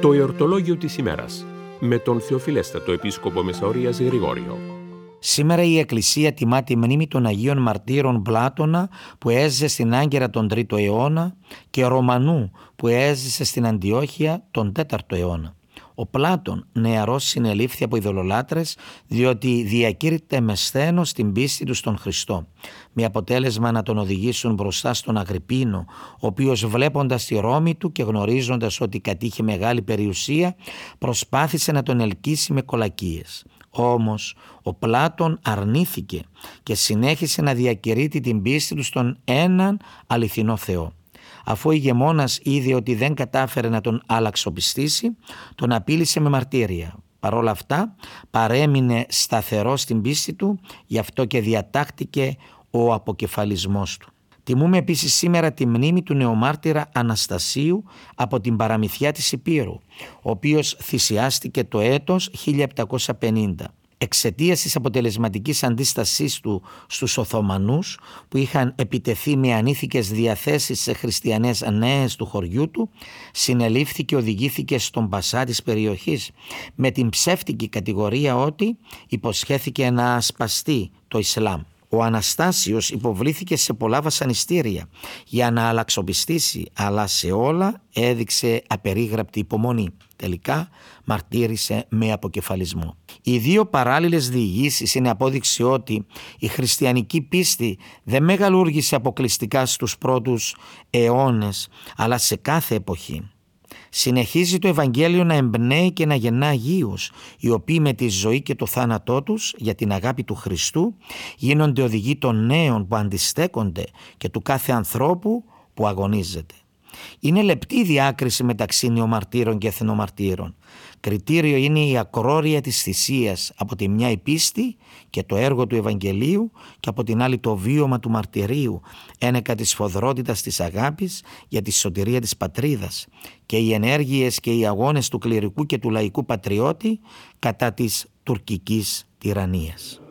Το εορτολόγιο της ημέρας με τον Θεοφιλέστατο Επίσκοπο Μεσαωρίας Γρηγόριο. Σήμερα η Εκκλησία τιμά τη μνήμη των Αγίων Μαρτύρων Πλάτωνα που έζησε στην Άγκυρα τον 3ο αιώνα και Ρωμανού που έζησε στην Αντιόχεια τον 4ο αιώνα. Ο Πλάτων νεαρός συνελήφθη από ειδωλολάτρες διότι διακήρυτε με σθένος την πίστη του στον Χριστό, με αποτέλεσμα να τον οδηγήσουν μπροστά στον Αγρυππίνο, ο οποίος βλέποντας τη Ρώμη του και γνωρίζοντας ότι κατήχε μεγάλη περιουσία προσπάθησε να τον ελκύσει με κολακίες. Όμως ο Πλάτων αρνήθηκε και συνέχισε να διακηρύττει την πίστη του στον έναν αληθινό Θεό. Αφού ο ηγεμόνας είδε ότι δεν κατάφερε να τον αλλαξοπιστήσει, τον απείλησε με μαρτύρια. Παρ' όλα αυτά παρέμεινε σταθερός στην πίστη του, γι' αυτό και διατάχτηκε ο αποκεφαλισμός του. Τιμούμε επίσης σήμερα τη μνήμη του νεομάρτυρα Αναστασίου από την παραμυθιά της Υπήρου, ο οποίος θυσιάστηκε το έτος 1750. Εξαιτίας της αποτελεσματικής αντίστασής του στους Οθωμανούς που είχαν επιτεθεί με ανήθικες διαθέσεις σε χριστιανές νέες του χωριού του, συνελήφθη και οδηγήθηκε στον Πασά της περιοχής με την ψεύτικη κατηγορία ότι υποσχέθηκε να ασπαστεί το Ισλάμ. Ο Αναστάσιος υποβλήθηκε σε πολλά βασανιστήρια για να αλλαξοπιστήσει, αλλά σε όλα έδειξε απερίγραπτη υπομονή. Τελικά μαρτύρησε με αποκεφαλισμό. Οι δύο παράλληλες διηγήσεις είναι απόδειξη ότι η χριστιανική πίστη δεν μεγαλούργησε αποκλειστικά στους πρώτους αιώνες, αλλά σε κάθε εποχή. Συνεχίζει το Ευαγγέλιο να εμπνέει και να γεννά Αγίους, οι οποίοι με τη ζωή και το θάνατό τους για την αγάπη του Χριστού γίνονται οδηγοί των νέων που αντιστέκονται και του κάθε ανθρώπου που αγωνίζεται. Είναι λεπτή η διάκριση μεταξύ νεομαρτύρων και εθνομαρτύρων. Κριτήριο είναι η ακρόρεια της θυσίας, από τη μια η πίστη και το έργο του Ευαγγελίου και από την άλλη το βίωμα του μαρτυρίου, ένεκα της σφοδρότητας της αγάπης για τη σωτηρία της πατρίδας και οι ενέργειες και οι αγώνες του κληρικού και του λαϊκού πατριώτη κατά της τουρκικής τυραννίας.